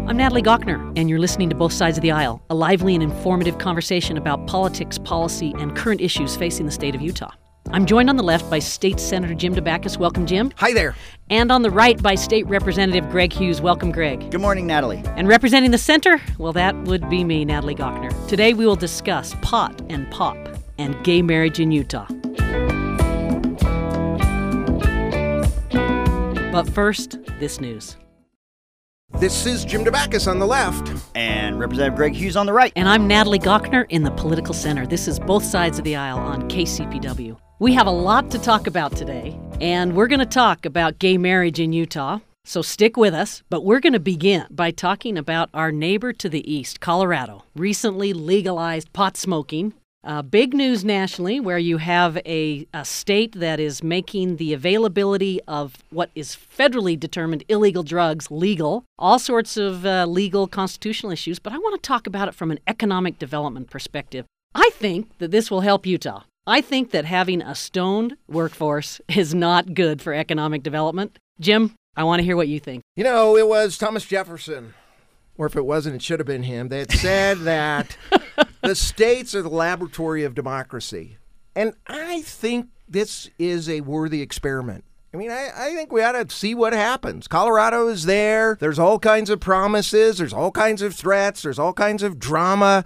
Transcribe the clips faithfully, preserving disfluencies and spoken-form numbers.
I'm Natalie Gochner, and you're listening to Both Sides of the Aisle, a lively and informative conversation about politics, policy, and current issues facing the state of Utah. I'm joined on the left by State Senator Jim Dabakis. Welcome, Jim. Hi there. And on the right by State Representative Greg Hughes. Welcome, Greg. Good morning, Natalie. And representing the center, well, that would be me, Natalie Gochner. Today we will discuss pot and pop and gay marriage in Utah. But first, this news. This is Jim Dabakis on the left. And Representative Greg Hughes on the right. And I'm Natalie Gochner in the political center. This is Both Sides of the Aisle on K C P W. We have a lot to talk about today, and we're going to talk about gay marriage in Utah, so stick with us. But we're going to begin by talking about our neighbor to the east, Colorado, recently legalized pot smoking. Uh, big news nationally, where you have a, a state that is making the availability of what is federally determined illegal drugs legal, all sorts of uh, legal constitutional issues. But I want to talk about it from an economic development perspective. I think that this will help Utah. I think that having a stoned workforce is not good for economic development. Jim, I want to hear what you think. You know, it was Thomas Jefferson, or if it wasn't, it should have been him, that said that the states are the laboratory of democracy. And I think this is a worthy experiment. I mean, I, I think we ought to see what happens. Colorado is there. There's all kinds of promises. There's all kinds of threats. There's all kinds of drama.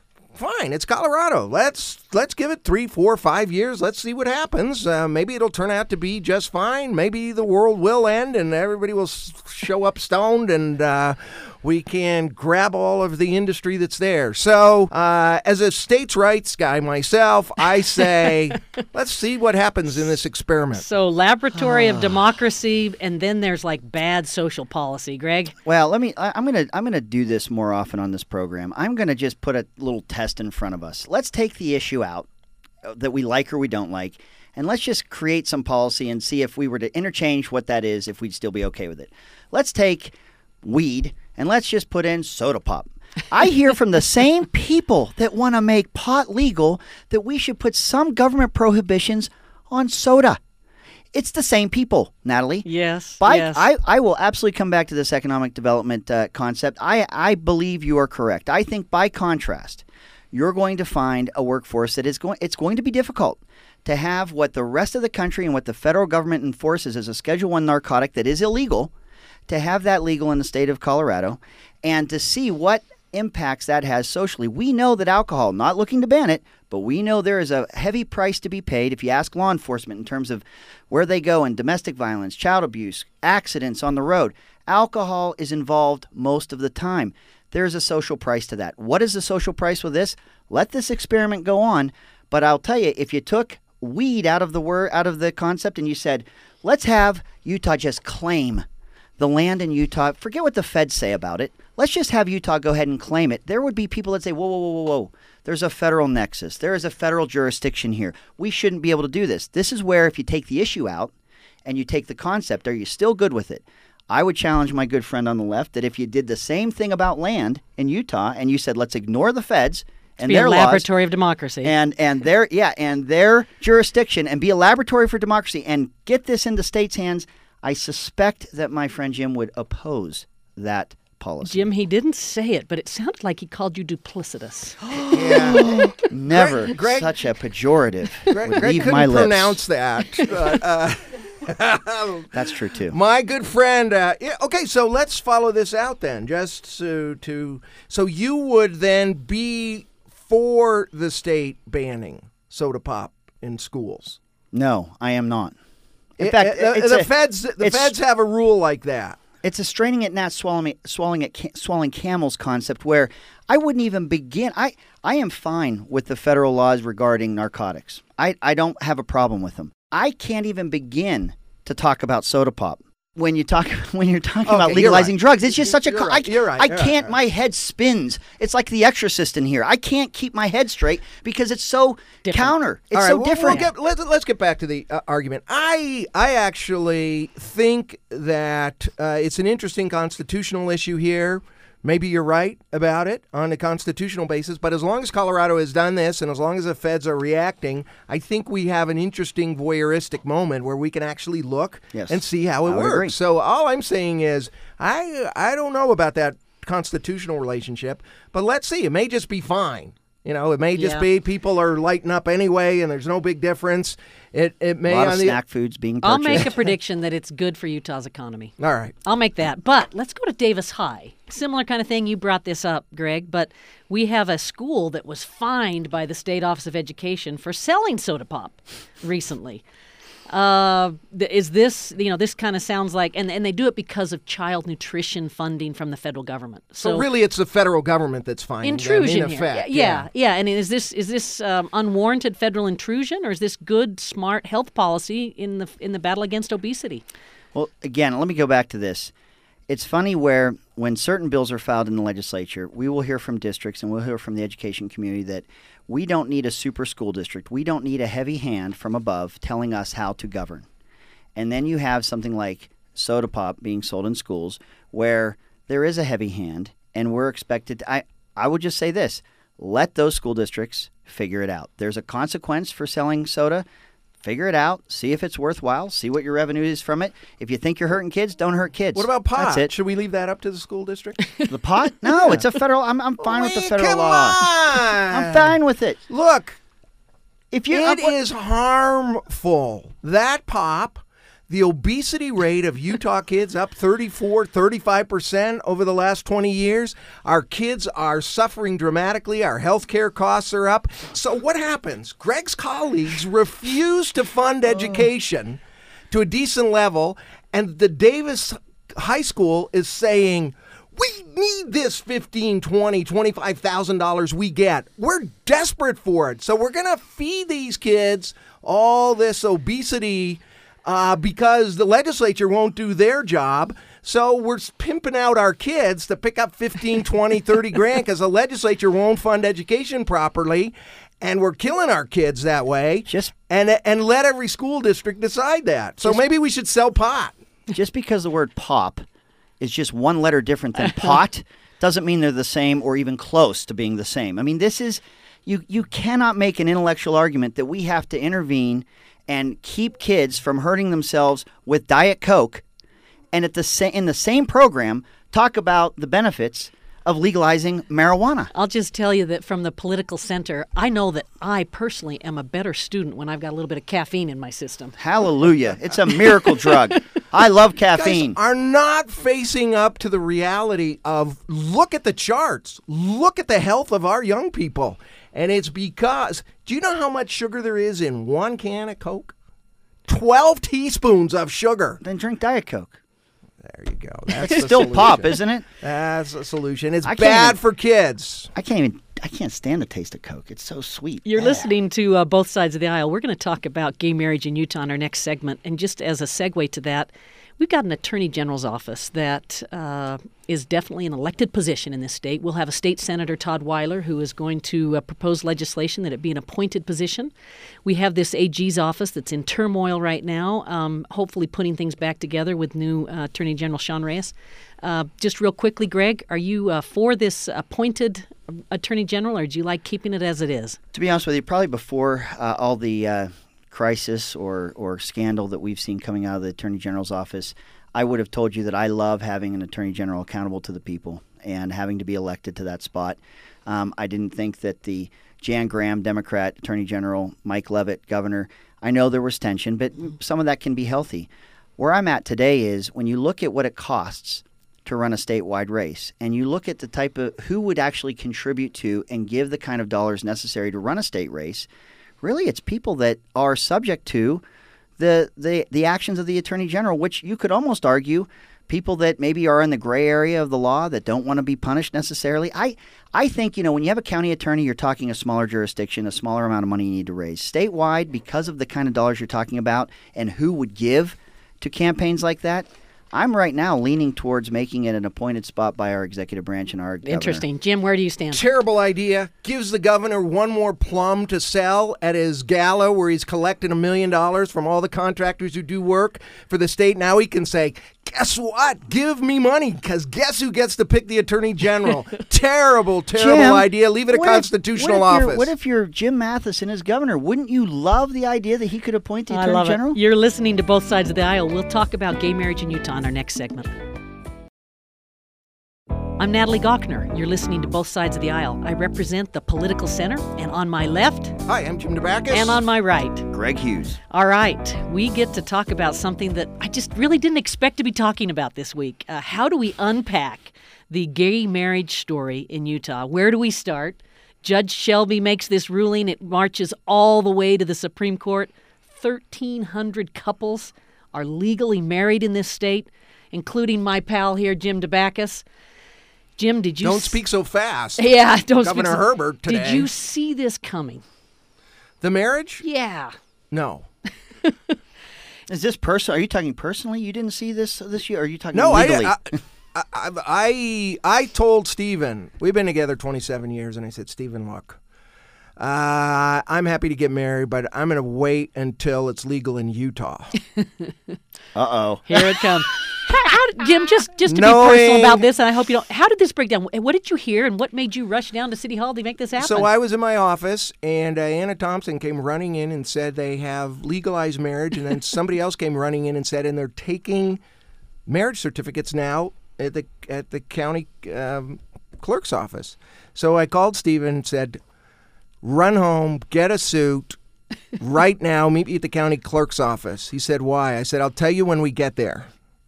Fine, it's Colorado. Let's let's give it three, four, five years. Let's see what happens. Uh, maybe it'll turn out to be just fine. Maybe the world will end and everybody will s- show up stoned and uh, we can grab all of the industry that's there. So uh, as a states' rights guy myself, I say, let's see what happens in this experiment. So laboratory of democracy, and then there's like bad social policy. Greg? Well, let me. I, I'm gonna. I'm gonna do this more often on this program. I'm gonna just put a little test in front of us. Let's take the issue out that we like or we don't like, and let's just create some policy and see if we were to interchange what that is, if we'd still be okay with it. Let's take weed and let's just put in soda pop. I hear from the same people that want to make pot legal that we should put some government prohibitions on soda. It's the same people, Natalie. Yes, By, yes. I, I will absolutely come back to this economic development uh, concept. I, I believe you are correct. I think by contrast, you're going to find a workforce that is going, it's going to be difficult to have what the rest of the country and what the federal government enforces as a Schedule One narcotic that is illegal, to have that legal in the state of Colorado, and to see what impacts that has socially. We know that alcohol, not looking to ban it, but we know there is a heavy price to be paid if you ask law enforcement in terms of where they go in domestic violence, child abuse, accidents on the road. Alcohol is involved most of the time. There's a social price to that. What is the social price with this? Let this experiment go on, but I'll tell you, if you took weed out of the word, out of the concept and you said, let's have Utah just claim the land in Utah, forget what the feds say about it. Let's just have Utah go ahead and claim it. There would be people that say, whoa, whoa, whoa, whoa, whoa. There's a federal nexus. There is a federal jurisdiction here. We shouldn't be able to do this. This is where if you take the issue out and you take the concept, are you still good with it? I would challenge my good friend on the left that if you did the same thing about land in Utah and you said, let's ignore the feds and be their a laws, laboratory of democracy. and and their yeah, and their jurisdiction and be a laboratory for democracy and get this into states' hands, I suspect that my friend Jim would oppose that policy. Jim, he didn't say it, but it sounded like he called you duplicitous. Yeah. Never Greg- Greg- such a pejorative Greg, would Greg leave couldn't my lips. pronounce that. But, uh, That's true too. my good friend. Uh, yeah, okay, so let's follow this out then. Just to, to so you would then be for the state banning soda pop in schools. No, I am not. In It- fact, it- it's the a, feds the it's- feds have a rule like that. It's a straining at gnats, swallowing swallowing at ca- swallowing camels concept where I wouldn't even begin. I, I am fine with the federal laws regarding narcotics. I, I don't have a problem with them. I can't even begin to talk about soda pop. When you talk, when you're talking Okay, about you're legalizing right. drugs, it's just such a. You're co- right, I, you're right, I you're can't. right. My head spins. It's like the Exorcist in here. I can't keep my head straight because it's so Different. counter. It's All right, so we'll- different. We'll get, let's, let's get back to the uh, argument. I I actually think that uh, it's an interesting constitutional issue here. Maybe you're right about it on a constitutional basis, but as long as Colorado has done this and as long as the feds are reacting, I think we have an interesting voyeuristic moment where we can actually look Yes. and see how it I would works. agree. So all I'm saying is I I don't know about that constitutional relationship. But let's see. It may just be fine. You know, it may just Yeah. be people are lighting up anyway, and there's no big difference. It it may A lot on of the, snack foods being purchased. I'll make a prediction that it's good for Utah's economy. All right. I'll make that. But let's go to Davis High. Similar kind of thing. You brought this up, Greg, but we have a school that was fined by the State Office of Education for selling soda pop recently. Uh, th- is this, you know, this kind of sounds like, and, and they do it because of child nutrition funding from the federal government. So, really, it's the federal government that's finding intrusion them, in here. effect. Yeah, yeah, yeah. And is this is this um, unwarranted federal intrusion, or is this good, smart health policy in the in the battle against obesity? Well, again, let me go back to this. It's funny where when certain bills are filed in the legislature, we will hear from districts and we'll hear from the education community that we don't need a super school district. We don't need a heavy hand from above telling us how to govern. And then you have something like soda pop being sold in schools where there is a heavy hand and we're expected to, I, I would just say this, let those school districts figure it out. There's a consequence for selling soda. Figure it out. See if it's worthwhile. See what your revenue is from it. If you think you're hurting kids, don't hurt kids. What about pot? That's it. Should we leave that up to the school district? The pot? No, it's a federal. I'm, I'm fine with the Wait, federal come law. on. I'm fine with it. Look, If you, it uh, what- is harmful. That pop, the obesity rate of Utah kids up thirty-four, thirty-five percent over the last twenty years. Our kids are suffering dramatically. Our healthcare costs are up. So what happens? Greg's colleagues refuse to fund education to a decent level, and the Davis High School is saying, we need this fifteen, twenty, twenty-five thousand dollars we get. We're desperate for it. So we're going to feed these kids all this obesity uh, because the legislature won't do their job. So we're pimping out our kids to pick up fifteen, twenty, thirty grand because the legislature won't fund education properly. And we're killing our kids that way. Just- and and let every school district decide that. So Just- maybe we should sell pot. just because the word pop is just one letter different than pot doesn't mean they're the same or even close to being the same. I mean, this is, you, you cannot make an intellectual argument that we have to intervene and keep kids from hurting themselves with Diet Coke and at the sa- in the same program talk about the benefits of legalizing marijuana. I'll just tell you that from the political center, I know that I personally am a better student when I've got a little bit of caffeine in my system. Hallelujah. It's a miracle drug. I love caffeine. Guys are not facing up to the reality of look at the charts, look at the health of our young people. And it's because, do you know how much sugar there is in one can of Coke? twelve teaspoons of sugar. Then drink Diet Coke. There you go. That's It's the still solution. pop, isn't it? That's a solution. It's I can't bad even- for kids. I can't even, I can't stand the taste of Coke. It's so sweet. You're listening to uh, Both Sides of the Aisle. We're going to talk about gay marriage in Utah in our next segment. And just as a segue to that, we've got an attorney general's office that uh, is definitely an elected position in this state. We'll have a state senator, Todd Weiler, who is going to uh, propose legislation that it be an appointed position. We have this A G's office that's in turmoil right now, um, hopefully putting things back together with new uh, Attorney General Sean Reyes. Uh, just real quickly, Greg, are you uh, for this appointed attorney general, or do you like keeping it as it is? To be honest with you, probably before uh, all the uh, crisis or, or scandal that we've seen coming out of the Attorney General's office, I would have told you that I love having an Attorney General accountable to the people and having to be elected to that spot. Um, I didn't think that the Jan Graham, Democrat Attorney General, Mike Leavitt, Governor, I know there was tension, but some of that can be healthy. Where I'm at today is when you look at what it costs to run a statewide race, and you look at the type of who would actually contribute to and give the kind of dollars necessary to run a state race, really it's people that are subject to the the the actions of the Attorney General, which you could almost argue people that maybe are in the gray area of the law that don't want to be punished necessarily. I I think, you know, when you have a county attorney, you're talking a smaller jurisdiction, a smaller amount of money you need to raise. Statewide, because of the kind of dollars you're talking about and who would give to campaigns like that, I'm right now leaning towards making it an appointed spot by our executive branch and our governor. Interesting. Jim, where do you stand? Terrible idea. Gives the governor one more plum to sell at his gala where he's collecting a million dollars from all the contractors who do work for the state. Now he can say, guess what? Give me money, because guess who gets to pick the attorney general? terrible, terrible Jim, idea. Leave it a what if- constitutional what if you're- office. What if you're Jim Matheson as governor? Wouldn't you love the idea that he could appoint the I attorney love general? it. You're listening to Both Sides of the Aisle. We'll talk about gay marriage in Utah in our next segment. I'm Natalie Gochner. You're listening to Both Sides of the Aisle. I represent the political center, and on my left... Hi, I'm Jim DeBackus. And on my right... Greg Hughes. All right, we get to talk about something that I just really didn't expect to be talking about this week. Uh, how do we unpack the gay marriage story in Utah? Where do we start? Judge Shelby makes this ruling. It marches all the way to the Supreme Court. thirteen hundred couples are legally married in this state, including my pal here, Jim DeBackus. Jim, did you... Don't s- speak so fast. Yeah, don't Governor speak so... Herbert today. Did you see this coming? The marriage? Yeah. No. Is this personal? Are you talking personally? You didn't see this this year? Or are you talking No, legally? I, I, I, I, I told Stephen, we've been together twenty-seven years, and I said, Stephen, look, uh, I'm happy to get married, but I'm going to wait until it's legal in Utah. Uh-oh. Here it comes. How, how did, Jim, just, just to Knowing, be personal about this, and I hope you don't, how did this break down? What did you hear, and what made you rush down to City Hall to make this happen? So I was in my office, and uh, Anna Thompson came running in and said they have legalized marriage, and then somebody else came running in and said, and they're taking marriage certificates now at the at the county um, clerk's office. So I called Stephen and said, run home, get a suit, right now, meet me at the county clerk's office. He said, why? I said, I'll tell you when we get there.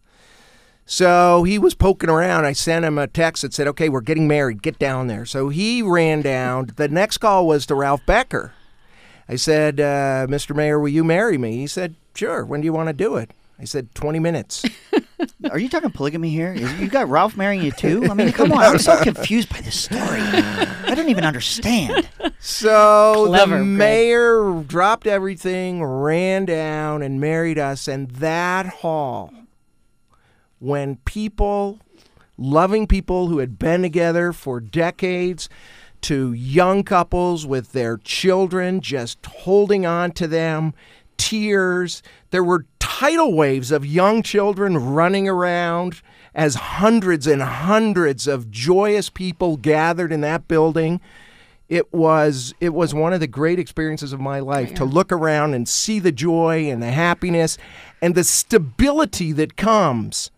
So he was poking around. I sent him a text that said, okay, we're getting married. Get down there. So he ran down. The next call was to Ralph Becker. I said, uh, Mister Mayor, will you marry me? He said, sure. When do you want to do it? I said, twenty minutes. Are you talking polygamy here? You got Ralph marrying you too? I mean, come on. I'm so confused by this story. I don't even understand. So Clever, the Greg. mayor dropped everything, ran down, and married us. And that hall, when people, loving people who had been together for decades, to young couples with their children just holding on to them, tears. There were tidal waves of young children running around as hundreds and hundreds of joyous people gathered in that building. It was it was one of the great experiences of my life to look around and see the joy and the happiness and the stability that comes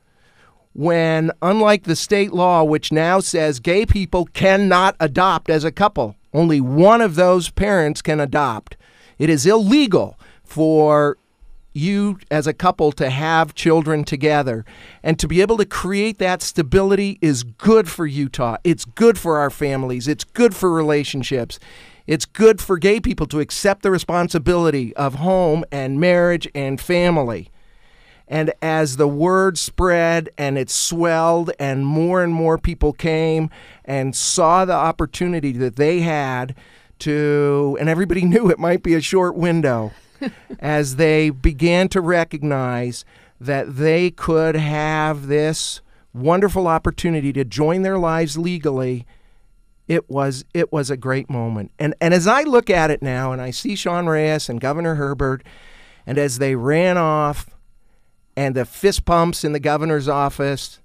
when, unlike the state law, which now says gay people cannot adopt as a couple, only one of those parents can adopt. It is illegal for you as a couple to have children together. And to be able to create that stability is good for Utah. It's good for our families. It's good for relationships. It's good for gay people to accept the responsibility of home and marriage and family. And as the word spread and it swelled and more and more people came and saw the opportunity that they had to, and everybody knew it might be a short window, as they began to recognize that they could have this wonderful opportunity to join their lives legally, it was it was a great moment. And and as I look at it now, and I see Sean Reyes and Governor Herbert, and as they ran off, and the fist pumps in the governor's office,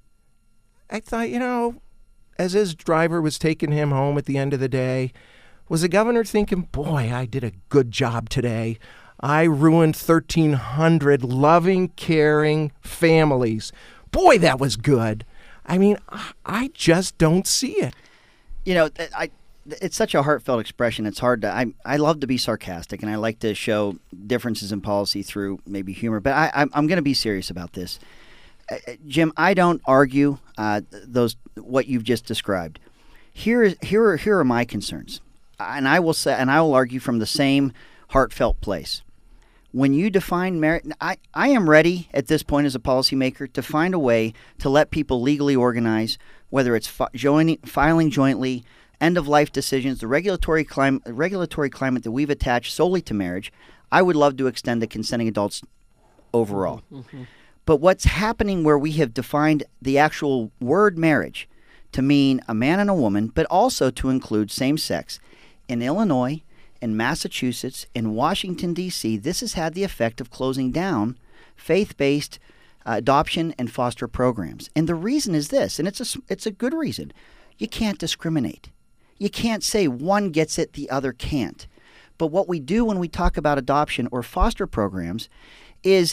I thought, you know, as his driver was taking him home at the end of the day, was the governor thinking, boy, I did a good job today. I ruined thirteen hundred loving, caring families. Boy, that was good. I mean, I just don't see it. You know, I, it's such a heartfelt expression. It's hard to, I, I love to be sarcastic, and I like to show differences in policy through maybe humor. But I, I'm, I'm going to be serious about this. Uh, Jim, I don't argue uh, those what you've just described. Here is here are here are my concerns, and I will say, and I will argue from the same heartfelt place. When you define marriage, I, I am ready at this point as a policymaker to find a way to let people legally organize, whether it's fi- joining, filing jointly, end-of-life decisions, the regulatory climate, regulatory climate that we've attached solely to marriage. I would love to extend to consenting adults overall. Mm-hmm. But what's happening where we have defined the actual word marriage to mean a man and a woman, but also to include same-sex, in Illinois, in Massachusetts, in Washington, D C, this has had the effect of closing down faith-based uh, adoption and foster programs. And the reason is this, and it's a, it's a good reason. You can't discriminate. You can't say one gets it, the other can't. But what we do when we talk about adoption or foster programs is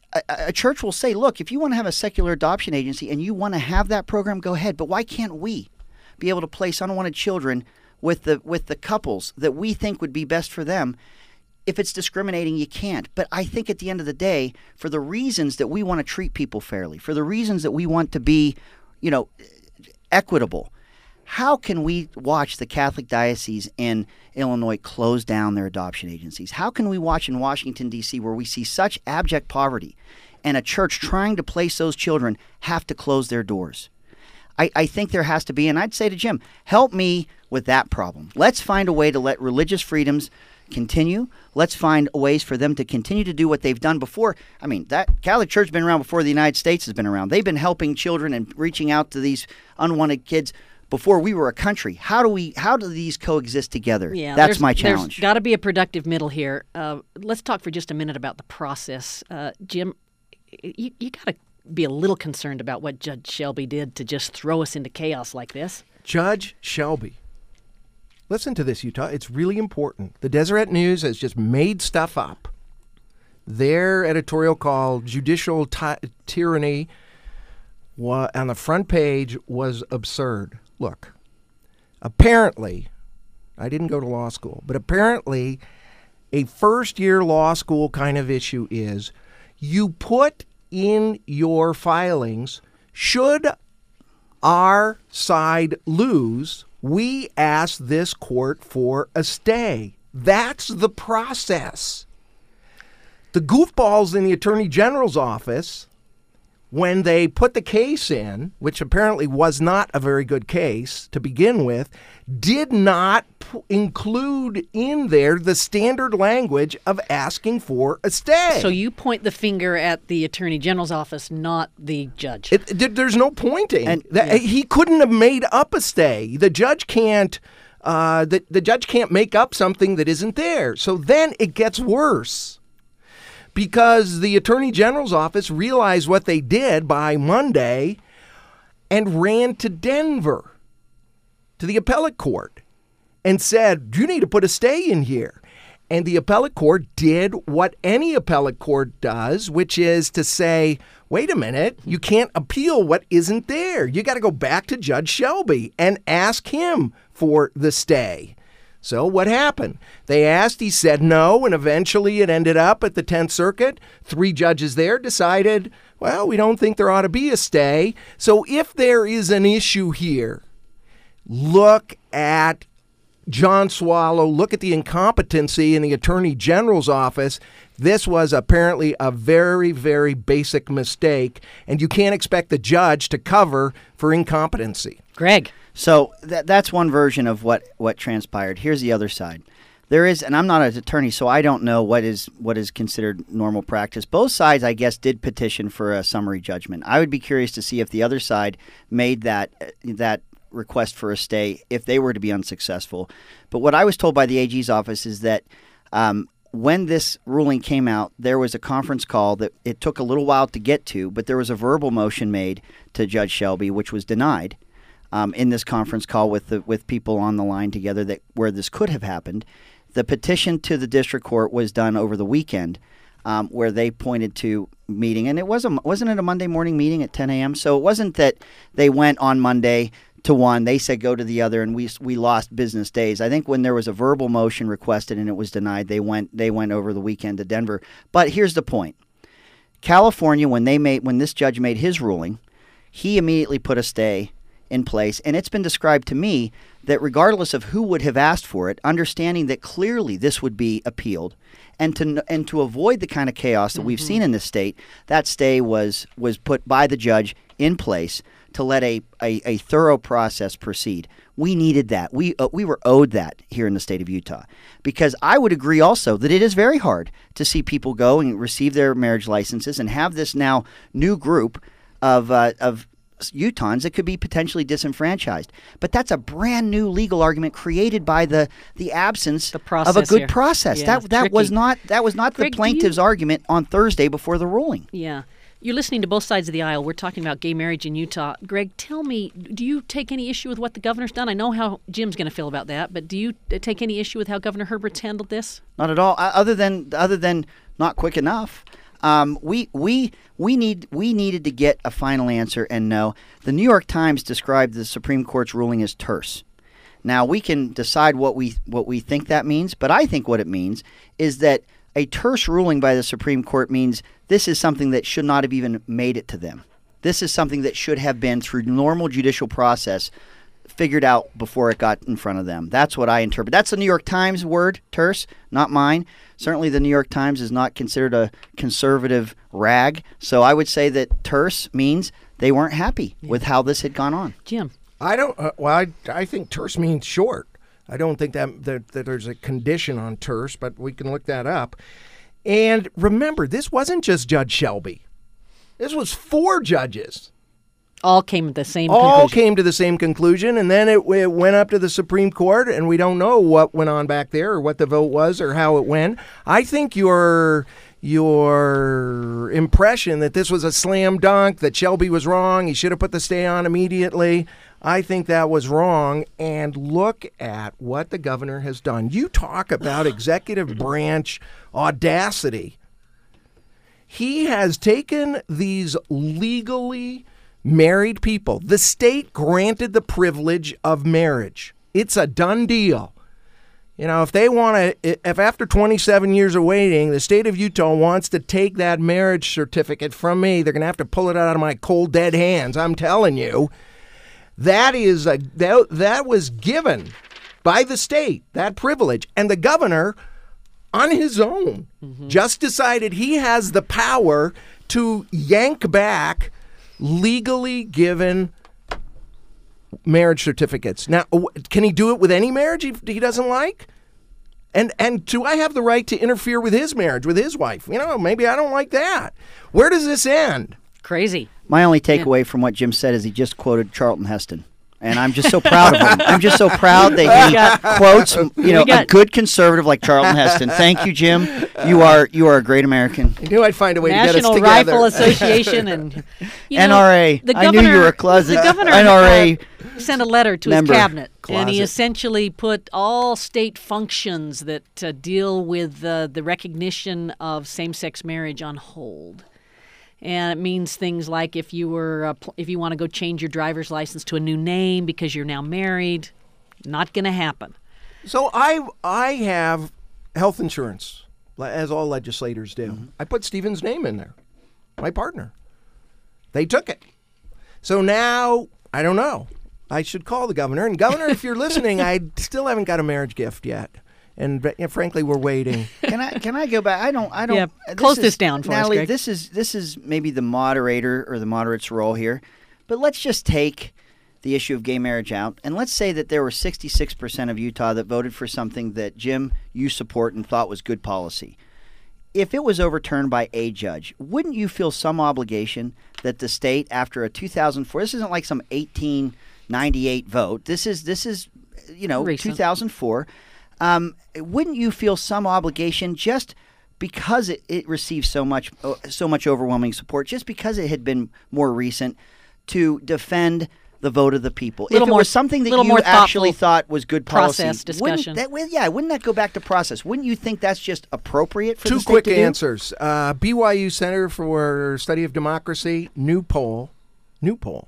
a, a church will say, look, if you want to have a secular adoption agency and you want to have that program, go ahead. But why can't we be able to place unwanted children with the with the couples that we think would be best for them? If it's discriminating, you can't. But I think at the end of the day, for the reasons that we want to treat people fairly, for the reasons that we want to be, you know, equitable, how can we watch the Catholic diocese in Illinois close down their adoption agencies? How can we watch in Washington, D C, where we see such abject poverty and a church trying to place those children have to close their doors? I, I think there has to be, and I'd say to Jim, help me with that problem. Let's find a way to let religious freedoms continue. Let's find ways for them to continue to do what they've done before. I mean, that Catholic Church has been around before the United States has been around. They've been helping children and reaching out to these unwanted kids before we were a country. How do we? How do these coexist together? Yeah, that's there's, my challenge. There's got to be a productive middle here. Uh, let's talk for just a minute about the process. Uh, Jim, you, you got to be a little concerned about what Judge Shelby did to just throw us into chaos like this. Judge Shelby. Listen to this, Utah. It's really important. The Deseret News has just made stuff up. Their editorial called Judicial ty- Tyranny wa- on the front page was absurd. Look, apparently, I didn't go to law school, but apparently a first-year law school kind of issue is you put in your filings, should our side lose, we ask this court for a stay. That's the process. The goofballs in the Attorney General's office, when they put the case in, which apparently was not a very good case to begin with, did not p- include in there the standard language of asking for a stay. So you point the finger at the Attorney General's office, not the judge. It, it, there's no pointing. And- that, yeah. He couldn't have made up a stay. The judge can't. Uh, the, the judge can't make up something that isn't there. So then it gets worse. Because the Attorney General's office realized what they did by Monday and ran to Denver, to the appellate court, and said, you need to put a stay in here. And the appellate court did what any appellate court does, which is to say, wait a minute, you can't appeal what isn't there. You got to go back to Judge Shelby and ask him for the stay. So what happened? They asked, he said no, and eventually it ended up at the tenth Circuit. Three judges there decided, well, we don't think there ought to be a stay. So if there is an issue here, look at John Swallow, look at the incompetency in the Attorney General's office. This was apparently a very, very basic mistake, and you can't expect the judge to cover for incompetency. Greg. So that that's one version of what, what transpired. Here's the other side. There is, and I'm not an attorney, so I don't know what is what is considered normal practice. Both sides, I guess, did petition for a summary judgment. I would be curious to see if the other side made that that request for a stay if they were to be unsuccessful. But what I was told by the A G's office is that um, when this ruling came out, there was a conference call that it took a little while to get to, but there was a verbal motion made to Judge Shelby, which was denied. Um, in this conference call with the with people on the line together that where this could have happened. The petition to the district court was done over the weekend, um, where they pointed to meeting, and it was a, wasn't it a Monday morning meeting at ten a.m. So it wasn't that they went on Monday to one, they said go to the other, and we we lost business days. I think when there was a verbal motion requested and it was denied, they went they went over the weekend to Denver. But here's the point: California, when they made when this judge made his ruling, he immediately put a stay in place, and it's been described to me that regardless of who would have asked for it, understanding that clearly this would be appealed, and to and to avoid the kind of chaos that mm-hmm. we've seen in this state, that stay was was put by the judge in place to let a a, a thorough process proceed. We needed that. We uh, we were owed that here in the state of Utah, because I would agree also that it is very hard to see people go and receive their marriage licenses and have this now new group of uh, of Utahns that could be potentially disenfranchised. But that's a brand new legal argument created by the the absence the of a good here. process. Yeah, that that tricky. was not that was not Greg, the plaintiff's you... argument on Thursday before the ruling. Yeah. You're listening to both sides of the aisle. We're talking about gay marriage in Utah. Greg, tell me, do you take any issue with what the governor's done? I know how Jim's going to feel about that, but do you take any issue with how Governor Herbert's handled this? Not at all. Uh, other than other than not quick enough. Um, we we we need we needed to get a final answer, and no. The New York Times described the Supreme Court's ruling as terse. Now we can decide what we what we think that means, but I think what it means is that a terse ruling by the Supreme Court means this is something that should not have even made it to them. This is something that should have been through normal judicial process figured out before it got in front of them. That's what I interpret. That's the New York Times word, terse, not mine. Certainly the New York Times is not considered a conservative rag. So I would say that terse means they weren't happy yeah. with how this had gone on. Jim. I don't, uh, well, I, I think terse means short. I don't think that, that that there's a condition on terse, but we can look that up. And remember, this wasn't just Judge Shelby. This was four judges. All came to the same All conclusion. came to the same conclusion, and then it, it went up to the Supreme Court, and we don't know what went on back there or what the vote was or how it went. I think your your impression that this was a slam dunk, that Shelby was wrong, he should have put the stay on immediately, I think that was wrong. And look at what the governor has done. You talk about executive branch audacity. He has taken these legally married people. The state granted the privilege of marriage. It's a done deal. You know, if they want to, if after twenty-seven years of waiting, the state of Utah wants to take that marriage certificate from me, they're going to have to pull it out of my cold, dead hands. I'm telling you, that is a, that, that was given by the state, that privilege. And the governor, on his own, mm-hmm. just decided he has the power to yank back legally given marriage certificates. Now, can he do it with any marriage he, he doesn't like? And and do I have the right to interfere with his marriage, with his wife? You know, maybe I don't like that. Where does this end? Crazy. My only takeaway yeah. from what Jim said is he just quoted Charlton Heston. And I'm just so proud of him. I'm just so proud that he got, quotes, you know, got, a good conservative like Charlton Heston. Thank you, Jim. You are you are a great American. I knew I'd find a way National to get us together. National Rifle Association and you know, N R A. The governor, I knew you were a closet the governor, N R A. Uh, sent a letter to member. his cabinet, Closet. and he essentially put all state functions that uh, deal with uh, the recognition of same-sex marriage on hold. And it means things like if you were uh, pl- if you want to go change your driver's license to a new name because you're now married, not going to happen. So I I have health insurance, as all legislators do. Mm-hmm. I put Stephen's name in there, my partner. They took it. So now I don't know. I should call the governor. And governor, if you're listening, I still haven't got a marriage gift yet. And you know, frankly, we're waiting. Can I can I go back? I don't I don't. Yeah, this close is, this down for Natalie, us, Greg. This is this is maybe the moderator or the moderate's role here, but let's just take the issue of gay marriage out, and let's say that there were sixty-six percent of Utah that voted for something that Jim you support and thought was good policy. If it was overturned by a judge, wouldn't you feel some obligation that the state, after a two thousand four, this isn't like some eighteen ninety-eight vote. This is this is you know Recent. two thousand four. Um, wouldn't you feel some obligation just because it, it received so much uh, so much overwhelming support, just because it had been more recent, to defend the vote of the people? If it more, was something that you actually thought was good policy, process discussion. Wouldn't that, yeah, wouldn't that go back to process? Wouldn't you think that's just appropriate for Two the state quick to do? answers. Uh, B Y U Center for Study of Democracy, new poll, new poll.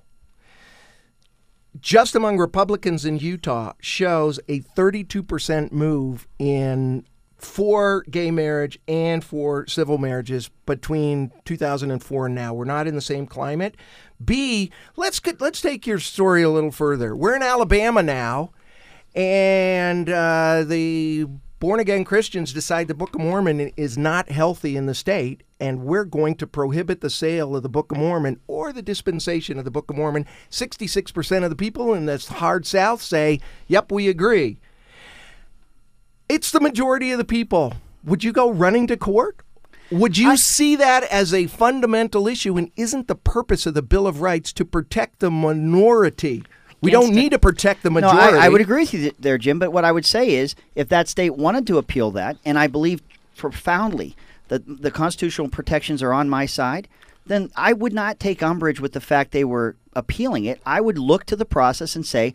Just among Republicans in Utah shows a thirty-two percent move in for gay marriage and for civil marriages between two thousand four and now. We're not in the same climate. B, let's get, let's take your story a little further. We're in Alabama now, and uh, the born-again Christians decide the Book of Mormon is not healthy in the state, and we're going to prohibit the sale of the Book of Mormon or the dispensation of the Book of Mormon. sixty-six percent of the people in this hard South say, yep, we agree. It's the majority of the people. Would you go running to court? Would you I, see that as a fundamental issue? And isn't the purpose of the Bill of Rights to protect the minority? We don't need to protect the majority. No, I, I would agree with you there, Jim. But what I would say is, if that state wanted to appeal that, and I believe profoundly that the constitutional protections are on my side, then I would not take umbrage with the fact they were appealing it. I would look to the process and say,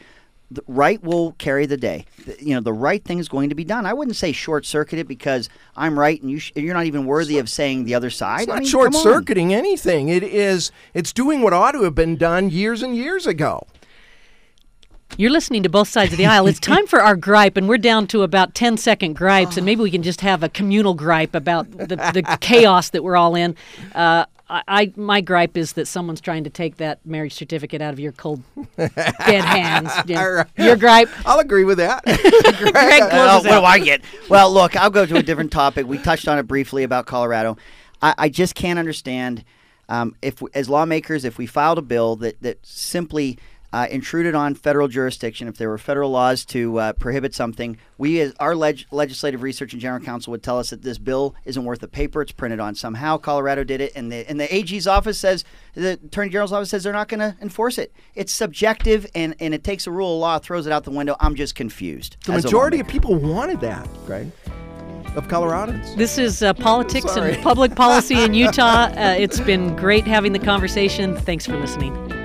the right will carry the day. The- You know, the right thing is going to be done. I wouldn't say short-circuit it because I'm right and you sh- you're not even worthy of saying the other side. It's I not mean, come on. short-circuiting anything. It is. It's doing what ought to have been done years and years ago. You're listening to Both Sides of the Aisle. It's time for our gripe, and we're down to about ten-second gripes, and maybe we can just have a communal gripe about the, the chaos that we're all in. Uh, I, I my gripe is that someone's trying to take that marriage certificate out of your cold, dead hands. Yeah. All right. Your gripe. I'll agree with that. Greg Uh, closes what do out. I get? Well, look, I'll go to a different topic. We touched on it briefly about Colorado. I, I just can't understand um, if, we, as lawmakers, if we filed a bill that that simply uh, intruded on federal jurisdiction, if there were federal laws to uh, prohibit something, we, as our leg- legislative research and general counsel, would tell us that this bill isn't worth the paper it's printed on. Somehow, Colorado did it, and the and the A G's office says, the Attorney General's office says they're not going to enforce it. It's subjective, and and it takes a rule of law, throws it out the window. I'm just confused. The as a majority of lawmaker. people wanted that, Greg, of Coloradans. This is uh, politics Sorry. and public policy in Utah. Uh, it's been great having the conversation. Thanks for listening.